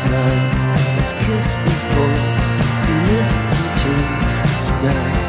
night. Let's kiss before we lift into the sky.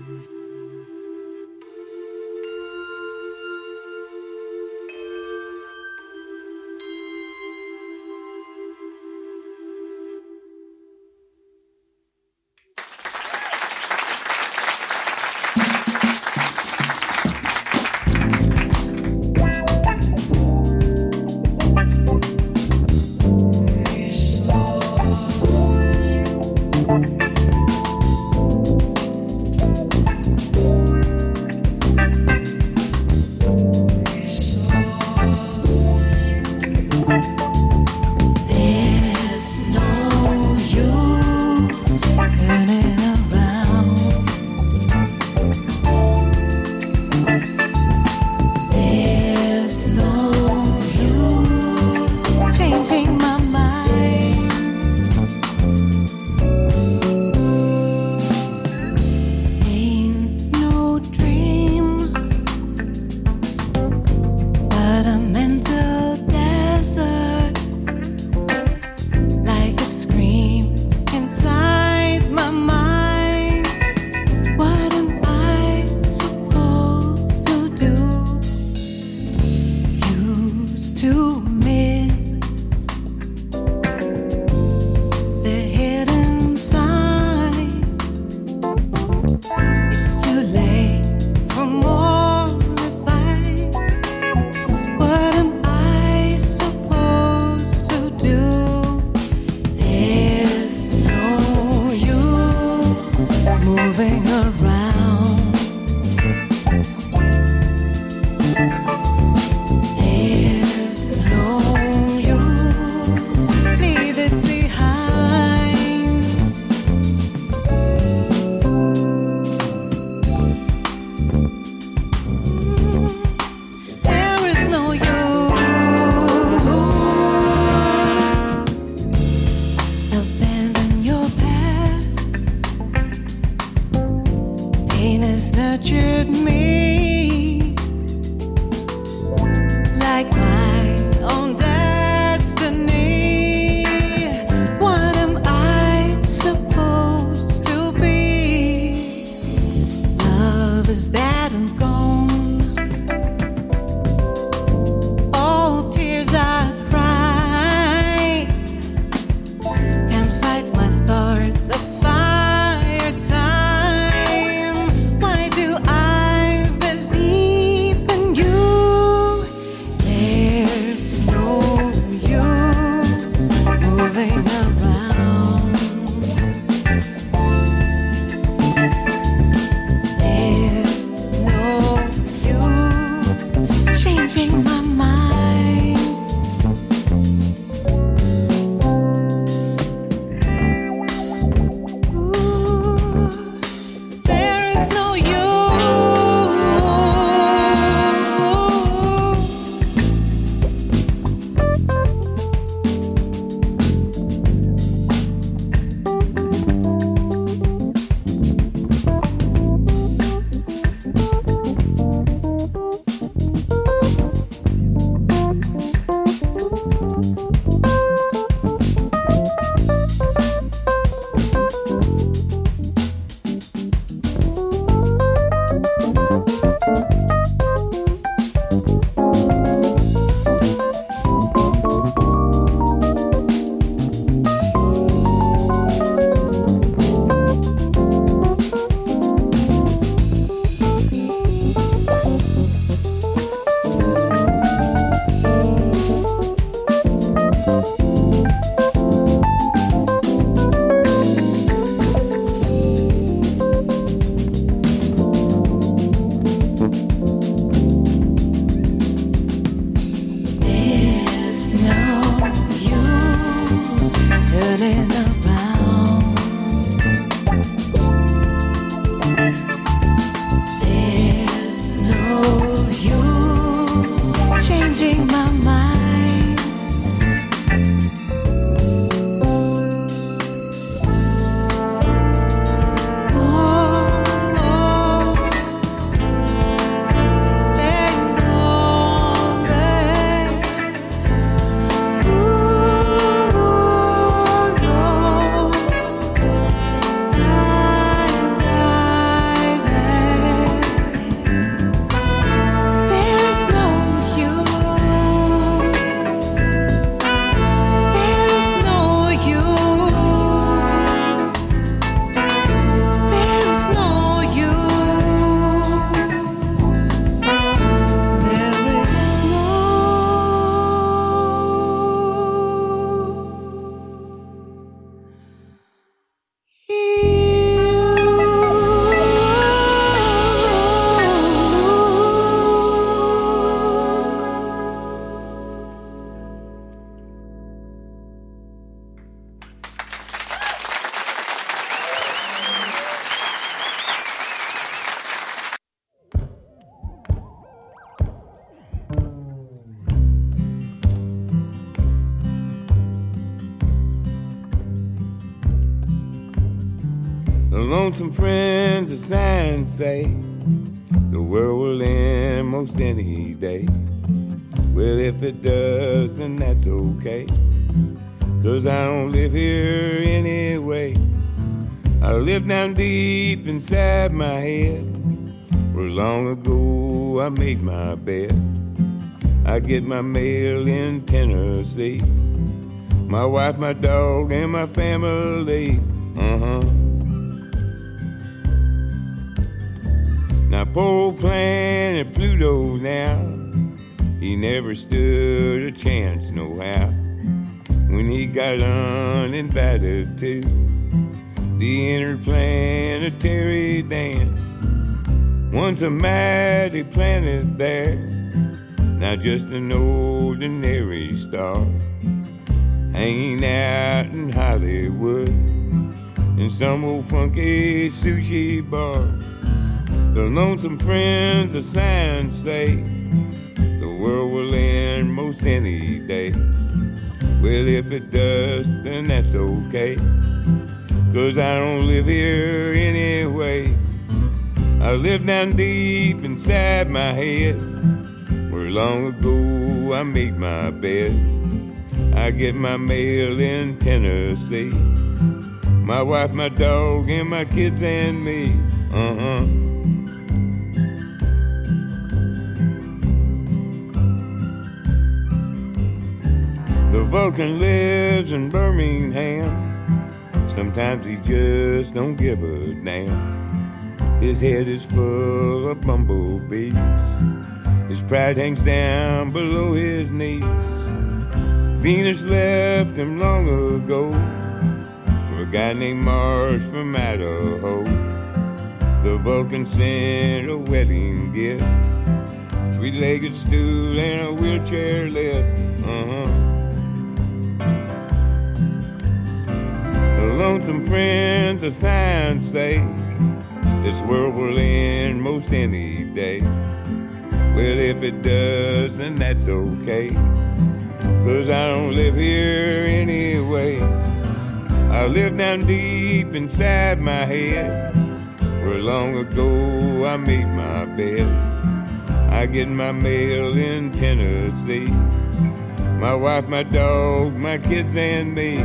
Why do I believe lonesome friends of science say the world will end most any day. Well, if it does, then that's okay, 'cause I don't live here anyway. I live down deep inside my head, where long ago I made my bed. I get my mail in Tennessee, my wife, my dog, and my family. Now poor old planet Pluto now, he never stood a chance no how when he got uninvited to the interplanetary dance. Once a mighty planet there, now just an ordinary star, hanging out in Hollywood in some old funky sushi bar. The lonesome friends of science say the world will end most any day. Well, if it does, then that's okay, 'cause I don't live here anyway. I live down deep inside my head, where long ago I made my bed. I get my mail in Tennessee, my wife, my dog, and my kids and me. The Vulcan lives in Birmingham. Sometimes he just don't give a damn. His head is full of bumblebees. His pride hangs down below his knees. Venus left him long ago for a guy named Mars from Idaho. The Vulcan sent a wedding gift, 3-legged stool and a wheelchair lift. The lonesome friends of science say this world will end most any day. Well, if it does, then that's okay, 'cause I don't live here anyway. I live down deep inside my head, where long ago I made my bed. I get my mail in Tennessee, my wife, my dog, my kids and me.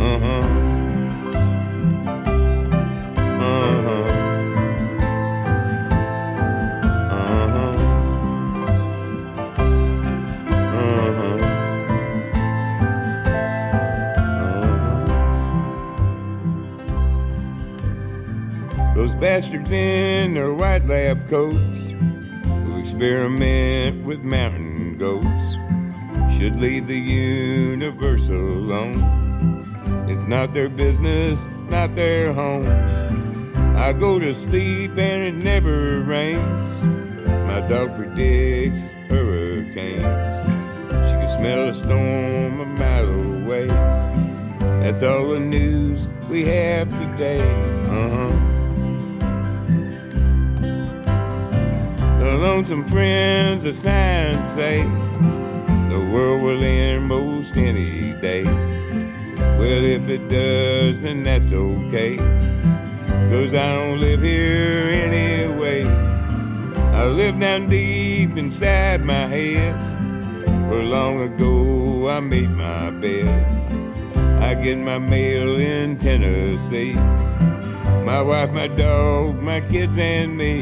Those bastards in their white lab coats who experiment with mountain goats should leave the universe alone. It's not their business, not their home. I go to sleep and it never rains. My dog predicts hurricanes. She can smell a storm a mile away. That's all the news we have today. The lonesome friends of science say the world will end most any day. Well, if it does, then that's okay, 'cause I don't live here anyway. I live down deep inside my head, where long ago I made my bed. I get my mail in Tennessee, my wife, my dog, my kids and me.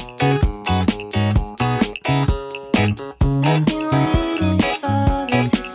I've been waiting for this.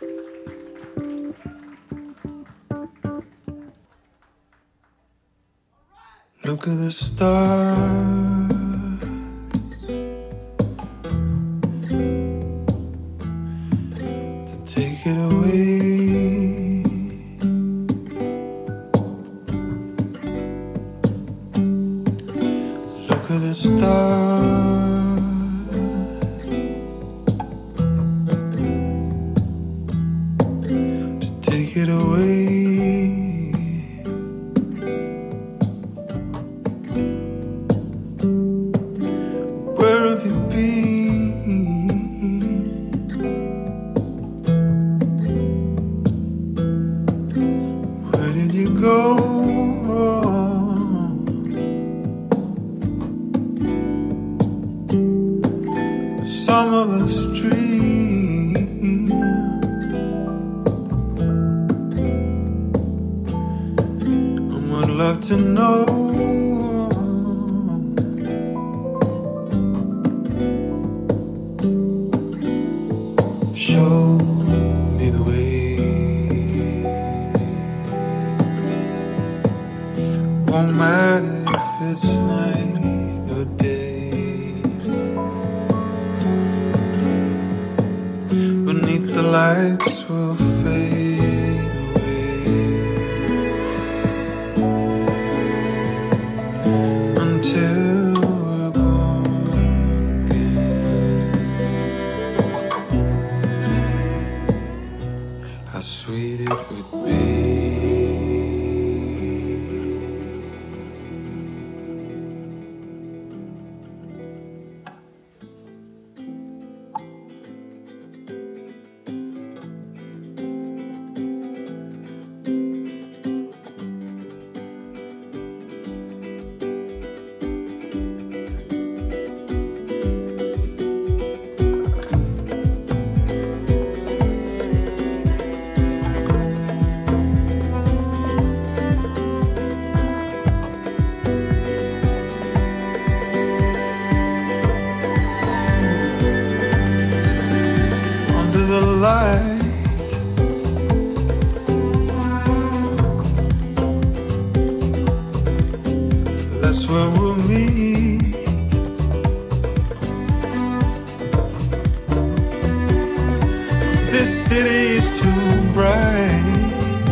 Look at the stars. To take it away. Look at the stars. To take it away. To know show me the way. Won't matter if it's night or day. Beneath the lights will fade away. Till we're born again. How sweet it would be. That's where we'll meet. This city is too bright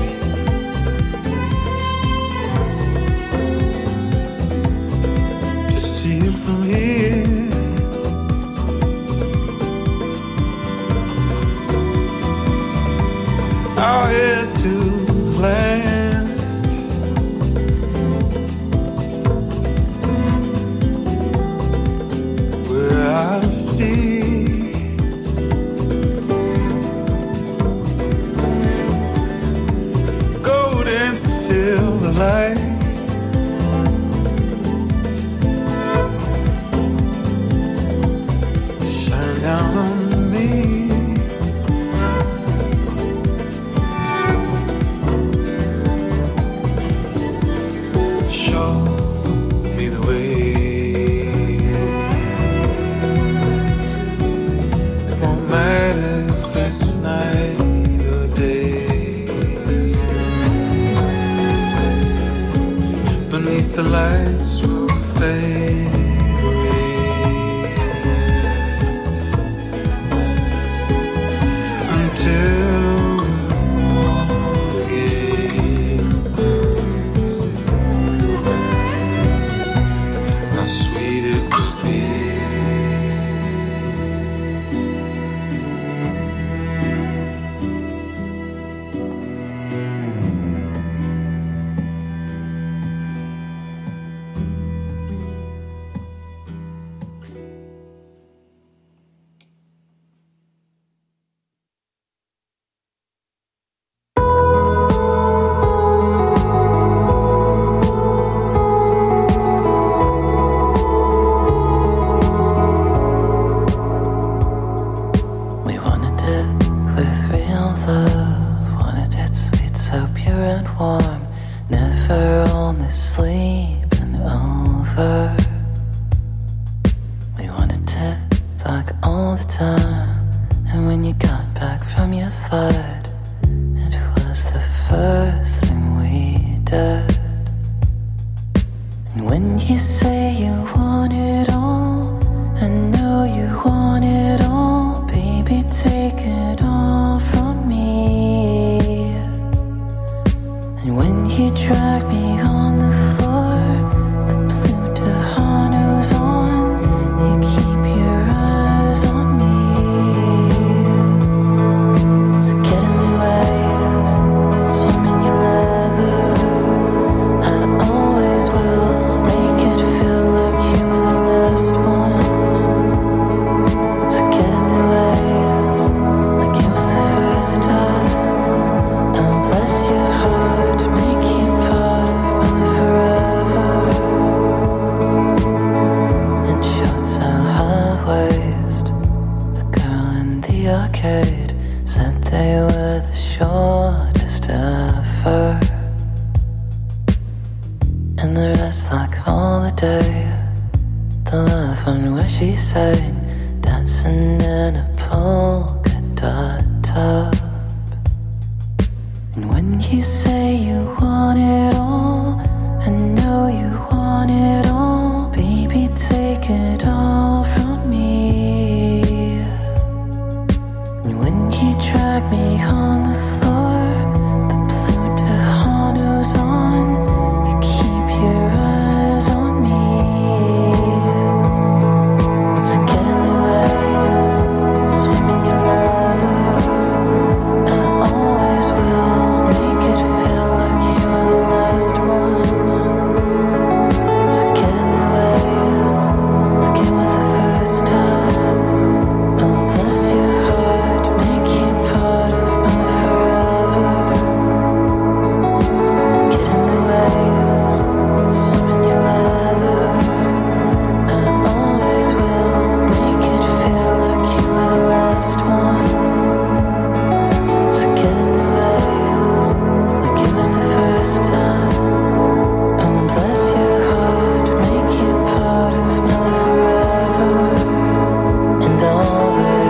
to see it from here. Out here to land, where I see gold and silver light. Shine down on me. Show me the way. It won't matter if it's night or day. Beneath the lights will fade away. Until sweet it would be. And when you got back from your flight, it was the first thing we did. And when you say you want it all, I know you want it all. Baby, take it all from me. And when you drag me on the floor, the blue Tejano's on, you keep your eyes on me. So get in the waves, swim in your leather. I always will make it feel like you were the last one. So get in the waves, like it was the first time. And bless your heart, make you part of my life forever. And shorts so high waist, the girl in the arcade said they were the shortest ever. And the rest like holiday, the love one where she sang, dancing in a polka dot top. And when you say you want it all, I know you want it all. Baby, take it all from me. And when you drag me on the floor, the blue Tejano's on, you keep your eyes on me. So get in the waves, swim in your leather. I always will make it feel like you were the last one. So get in the waves, like it was the first time. Oh, bless your heart, make you part of my life forever. Get in the waves, swim in your leather. I always will make it feel like you were the last one. So get in the waves, like it was the first time. Oh, bless your heart, make you part of my life forever and always.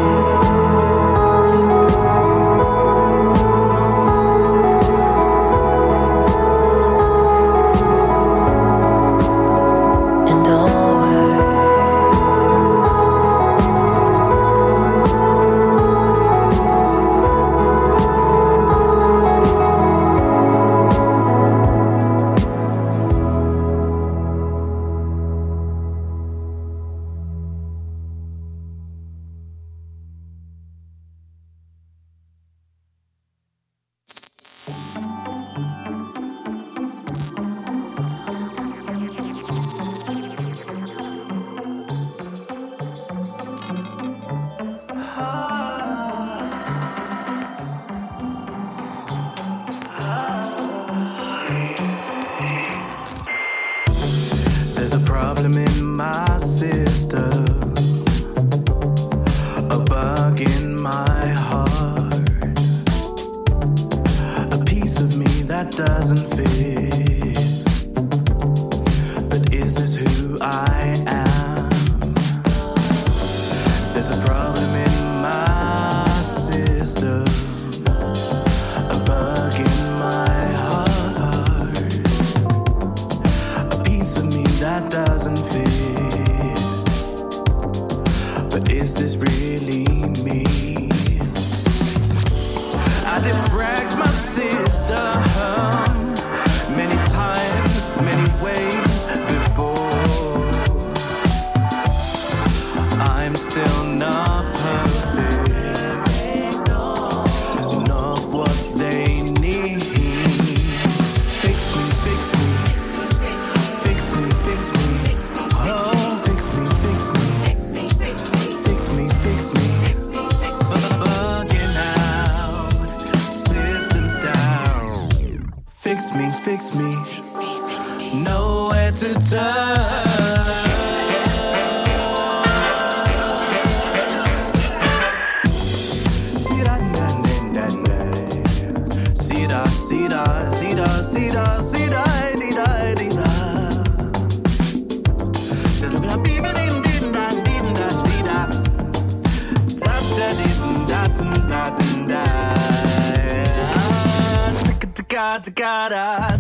And always. There's a problem in my system, a bug in my heart, a piece of me that doesn't fit. But is this who I am? There's a problem in my system, a bug in my heart, a piece of me that doesn't fit. But is this really me? I defragged my system many times, many ways before. I'm still not perfect, not what they need. Fix me, fix me, fix me, fix me. Oh, fix me, fix me, fix me, fix me. Bugging out, systems down. Fix me, fix me. Nowhere to turn. See that, see that, see that, see that, see that, see that, see that, see that. See that, gotta